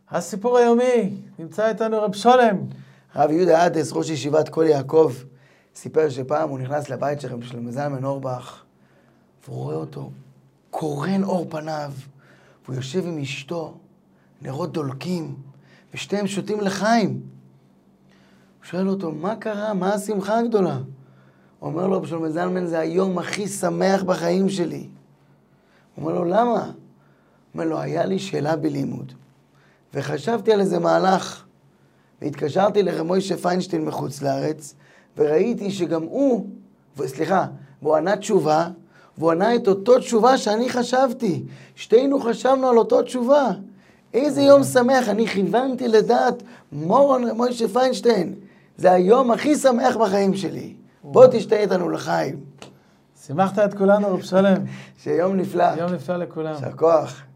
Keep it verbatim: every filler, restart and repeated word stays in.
הסיפור היומי, נמצא איתנו רב שולם. רב יהודה אדס, ראש ישיבת כל יעקב, סיפר שפעם הוא נכנס לבית של רב שלמה זלמן אורבך, והוא רואה אותו, קורן אור פניו, והוא יושב עם אשתו, נרות דולקים, ושתיהם שותים לחיים. הוא שואל אותו, מה קרה? מה השמחה הגדולה? הוא אומר לו, רב שלמה זלמן, זה היום הכי שמח בחיים שלי. הוא אומר לו, למה? הוא אומר לו, היה לי שאלה בלימוד, וחשבתי על איזה מהלך, והתקשרתי לרב מוישה פיינשטיין מחוץ לארץ, וראיתי שגם הוא, סליחה, והוא ענה תשובה, והוא ענה את אותו תשובה שאני חשבתי. שתינו חשבנו על אותו תשובה. איזה יום שמח, אני כיוונתי לדעת מורון רב מוישה פיינשטיין. זה היום הכי שמח בחיים שלי. בוא תשתה איתנו לחיים. שימחת את כולנו, רב שולם. שיום נפלא. יום נפלא לכולם. יישר כוח.